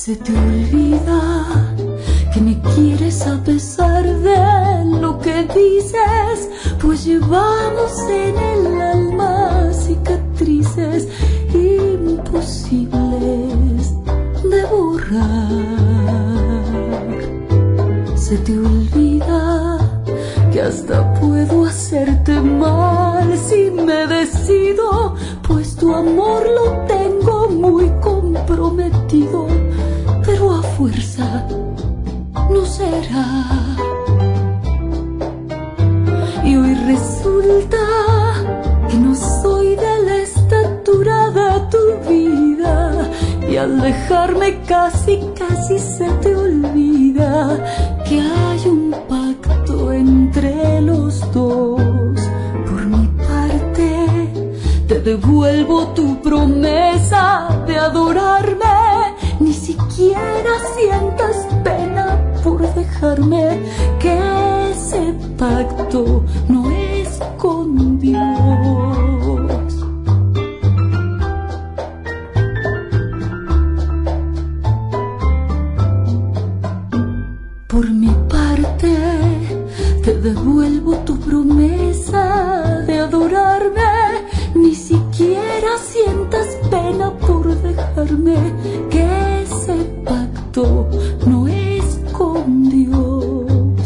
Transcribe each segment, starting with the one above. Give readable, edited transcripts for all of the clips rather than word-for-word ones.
Se te olvida que me quieres a pesar de lo que dices, pues llevamos en el alma cicatrices imposibles de borrar. Se te olvida que hasta puedo hacerte mal si me decido, pues tu amor lo tengo muy comprometido, pero a fuerza no será. Y hoy resulta que no soy de la estatura de tu vida, y al dejarme casi se te olvida que hay un pacto entre los dos. Por mi parte te devuelvo tu promesa de adorarme, ni siquiera sientas pena por dejarme, que ese pacto no es con Dios. Por mi parte te devuelvo tu promesa de adorarme, ni siquiera sientas pena por dejarme, que ese pacto no es con Dios.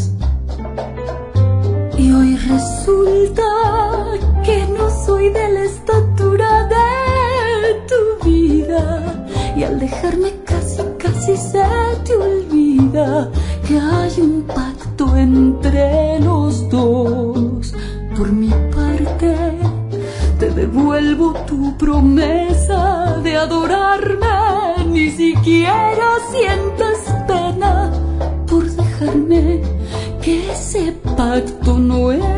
Y hoy resulta que no soy de la estatura de tu vida, y al dejarme casi se te olvida que hay un pacto entre los dos. Por mi parte te devuelvo tu promesa de adorarme, ni siquiera sientas pena por dejarme, que ese pacto no es